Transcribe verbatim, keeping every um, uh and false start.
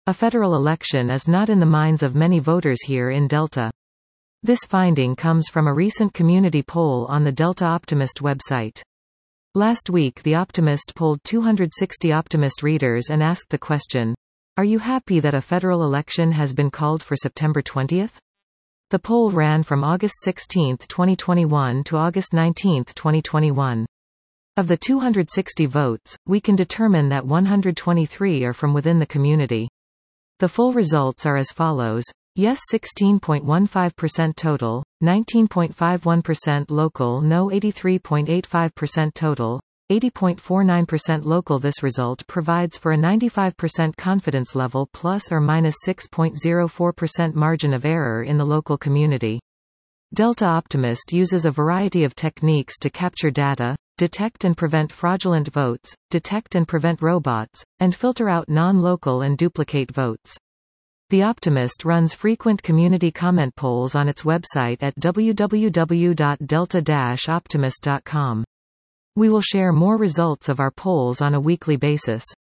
A federal election is not in the minds of many voters here in Delta. This finding comes from a recent community poll on the Delta Optimist website. Last week The Optimist polled two hundred sixty Optimist readers and asked the question, "Are you happy that a federal election has been called for September twentieth?" The poll ran from August sixteenth twenty twenty-one to August nineteenth twenty twenty-one. Of the two hundred sixty votes, we can determine that one hundred twenty-three are from within the community. The full results are as follows. Yes sixteen point one five percent total, nineteen point five one percent local, no eighty-three point eight five percent total, eighty point four nine percent local. This result provides for a ninety-five percent confidence level plus or minus six point zero four percent margin of error in the local community. Delta Optimist uses a variety of techniques to capture data, detect and prevent fraudulent votes, detect and prevent robots, and filter out non-local and duplicate votes. The Optimist runs frequent community comment polls on its website at w w w dot delta dash optimist dot com. We will share more results of our polls on a weekly basis.